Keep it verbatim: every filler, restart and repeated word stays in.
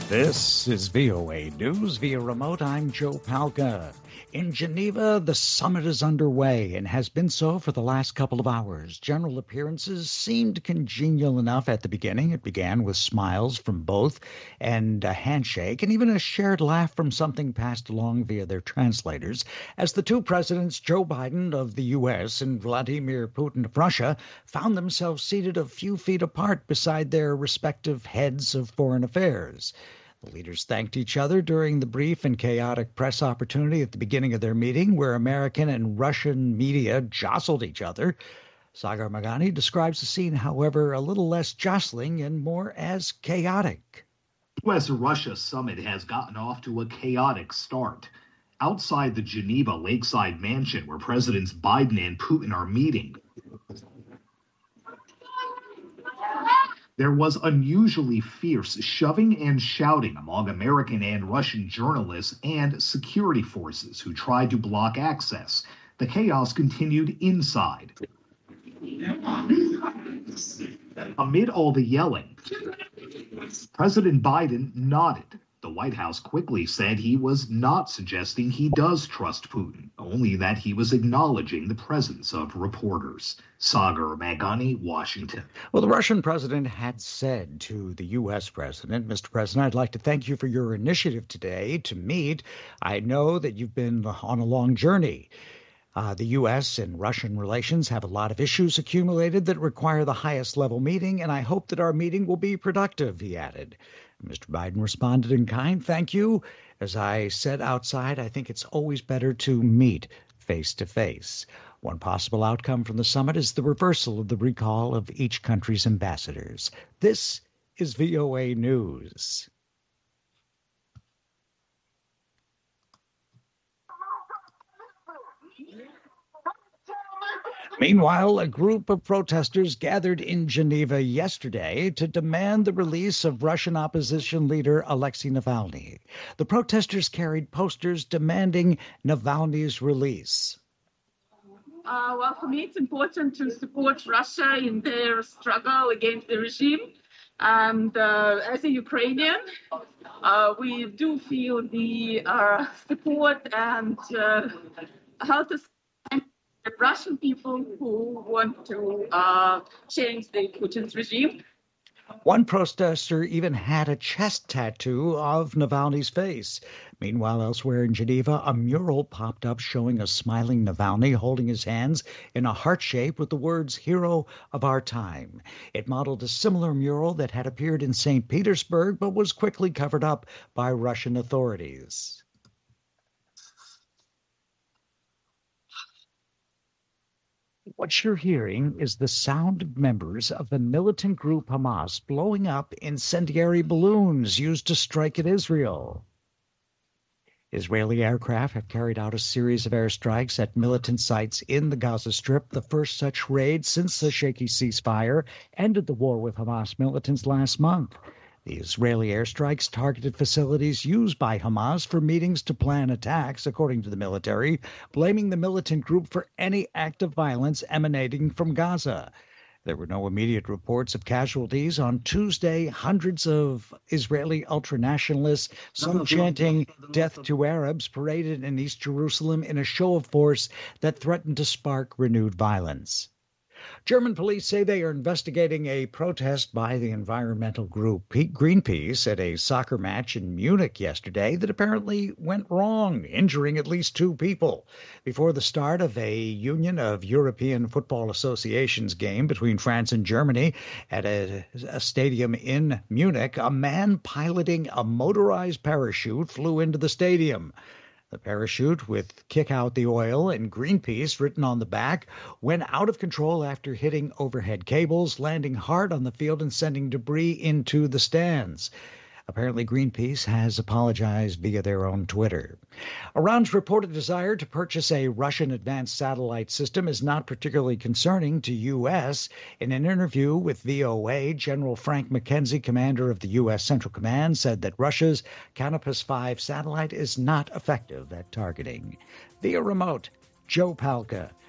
This is V O A News via remote. I'm Joe Palca. In Geneva, the summit is underway and has been so for the last couple of hours. General appearances seemed congenial enough at the beginning. It began with smiles from both and a handshake and even a shared laugh from something passed along via their translators as the two presidents, Joe Biden of the U S and Vladimir Putin of Russia, found themselves seated a few feet apart beside their respective heads of foreign affairs. The leaders thanked each other during the brief and chaotic press opportunity at the beginning of their meeting, where American and Russian media jostled each other. Sagar Meghani describes the scene, however, a little less jostling and more as chaotic. The U S-Russia summit has gotten off to a chaotic start. Outside the Geneva lakeside mansion where Presidents Biden and Putin are meeting, there was unusually fierce shoving and shouting among American and Russian journalists and security forces who tried to block access. The chaos continued inside. Amid all the yelling, President Biden nodded. The White House quickly said he was not suggesting he does trust Putin, only that he was acknowledging the presence of reporters. Sagar Meghani, Washington. Well, the Russian president had said to the U S president, Mister President, I'd like to thank you for your initiative today to meet. I know that you've been on a long journey. Uh, the U S and Russian relations have a lot of issues accumulated that require the highest level meeting, and I hope that our meeting will be productive, he added. Mister Biden responded in kind, thank you. As I said outside, I think it's always better to meet face to face. One possible outcome from the summit is the reversal of the recall of each country's ambassadors. This is V O A News. Meanwhile, a group of protesters gathered in Geneva yesterday to demand the release of Russian opposition leader Alexei Navalny. The protesters carried posters demanding Navalny's release. Uh, well, for me, it's important to support Russia in their struggle against the regime. And uh, as a Ukrainian, uh, we do feel the uh, support and uh, help us. Russian people who want to uh, change the Putin's regime. One protester even had a chest tattoo of Navalny's face. Meanwhile, elsewhere in Geneva, a mural popped up showing a smiling Navalny holding his hands in a heart shape with the words, "Hero of our time." It modeled a similar mural that had appeared in Saint Petersburg but was quickly covered up by Russian authorities. What you're hearing is the sound of members of the militant group Hamas blowing up incendiary balloons used to strike at Israel. Israeli aircraft have carried out a series of airstrikes at militant sites in the Gaza Strip, the first such raid since the shaky ceasefire ended the war with Hamas militants last month. The Israeli airstrikes targeted facilities used by Hamas for meetings to plan attacks, according to the military, blaming the militant group for any act of violence emanating from Gaza. There were no immediate reports of casualties. On Tuesday, hundreds of Israeli ultranationalists, some chanting "Death to Arabs," paraded in East Jerusalem in a show of force that threatened to spark renewed violence. German police say they are investigating a protest by the environmental group Greenpeace at a soccer match in Munich yesterday that apparently went wrong, injuring at least two people. Before the start of a Union of European Football Associations game between France and Germany at a, a stadium in Munich, a man piloting a motorized parachute flew into the stadium. The parachute, with "Kick Out the Oil" and Greenpeace written on the back, went out of control after hitting overhead cables, landing hard on the field and sending debris into the stands. Apparently, Greenpeace has apologized via their own Twitter. Iran's reported desire to purchase a Russian advanced satellite system is not particularly concerning to U S. In an interview with V O A, General Frank McKenzie, commander of the U S. Central Command, said that Russia's Canopus five satellite is not effective at targeting. Via remote, Joe Palca.